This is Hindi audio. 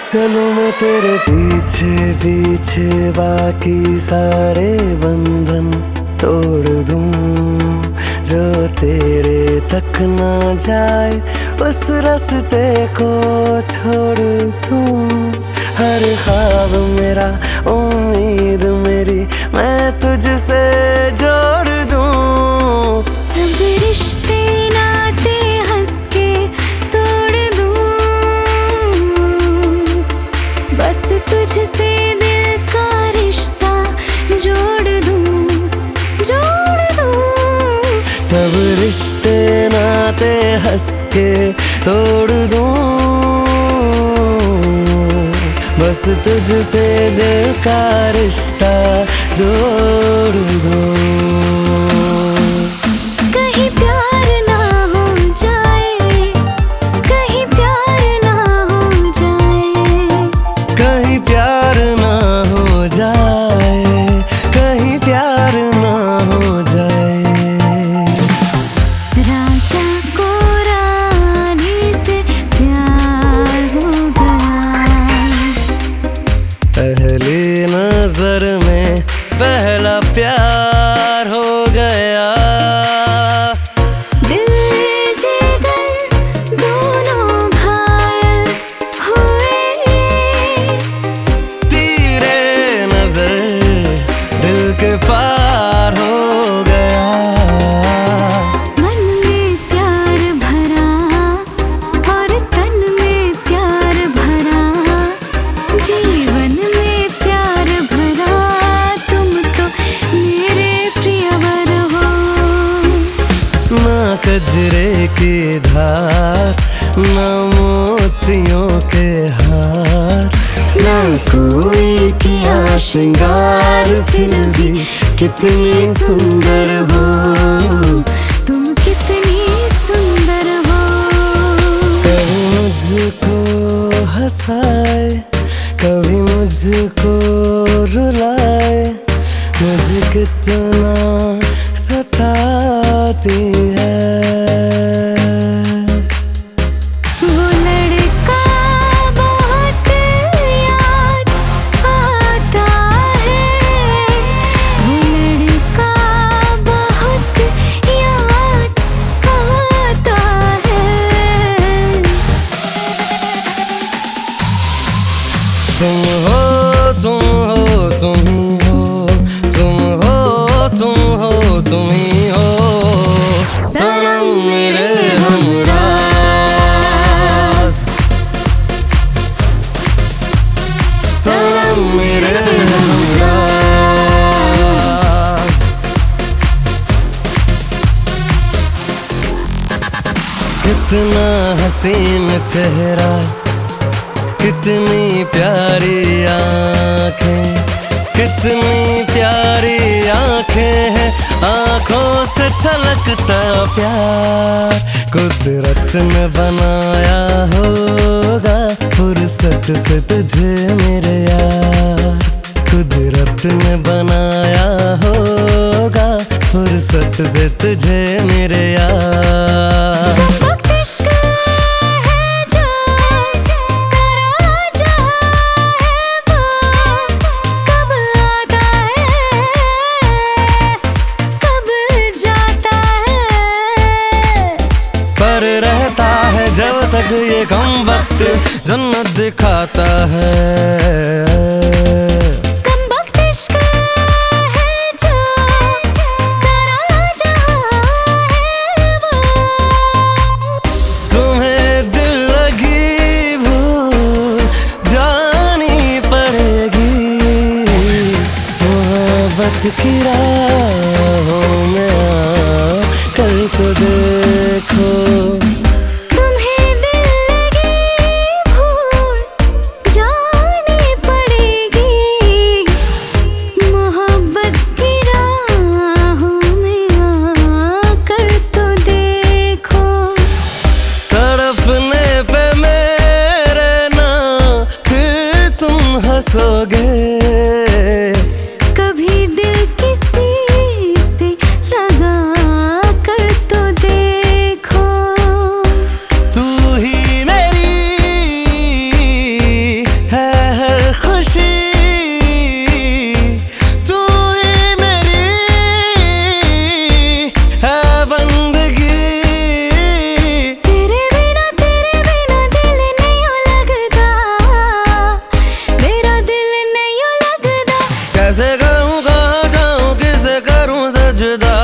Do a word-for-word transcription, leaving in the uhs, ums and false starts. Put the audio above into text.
चलूं मैं तेरे पीछे पीछे, बाकी सारे बंधन तोड़ दूं। जो तेरे तक ना जाए उस रास्ते को छोड़ दूं। हर ख्वाब मेरा, उम्मीद मेरी, मैं तुझसे जोड़ दूं। सब रिश्ते नाते हंस के तोड़ दूं। बस तुझसे दिल का रिश्ता जोड़ दूं, जोड़ दूं। सब रिश्ते नाते हंस के तोड़ दूं। बस तुझसे दिल का रिश्ता जोड़ दूं। कहीं प्यार ना हो जाए, कहीं प्यार ना हो जाए, कहीं प्यार ना हो जाए, कहीं प्यार ना हो जाए। राजा को रानी से प्यार हो गया। पहली नजर में पहला प्यार हो गया। दिल जिगर दोनों घायल हुए। तेरे नजर दिल के पार हो गया। मन में प्यार भरा और तन में प्यार भरा, जीवन में प्यार भरा। तुम तो मेरे प्रियवर हो। ना कजरे की धार, ना मोतियों के हार, ना कोई किया श्रृंगार, फिर भी कितनी सुंदर हो। तुम कितनी सुंदर हो। कभी मुझको हंसाए, कभी मुझको रुलाए, मुझे कितना सताती है। वो लड़का बहुत याद आता है। वो लड़का बहुत याद आता है। तुम हो, तुम हो, तुम ही हो, तुम हो, तुम हो, तुम ही हो। सनम मेरे हमराज, सनम मेरे हमराज। कितना हसीन चेहरा, कितनी प्यारी आँखें, कितनी प्यारी आँखें हैं। आँखों से छलकता प्यार कुदरत ने बनाया होगा। फुर्सत से तुझे मेरे यार, कुदरत ने बनाया होगा। फुर्सत से तुझे मेरे यार। पर रहता है जब तक ये कम वक्त जन्नत दिखाता है। कम वक्त इश्क है जो सारा जहां है वो। तुम्हें दिल लगी भूल जानी पड़ेगी। मोहब्बत की राहों में आकर तो देखो। तुम्हें दिल लगी भूल जानी पड़ेगी। मोहब्बत की राहों में आकर तो देखो। तड़पने पे मेरे ना फिर तुम हंसोगे। कभी दिल किसी से लगा कर तो देखो। जुदा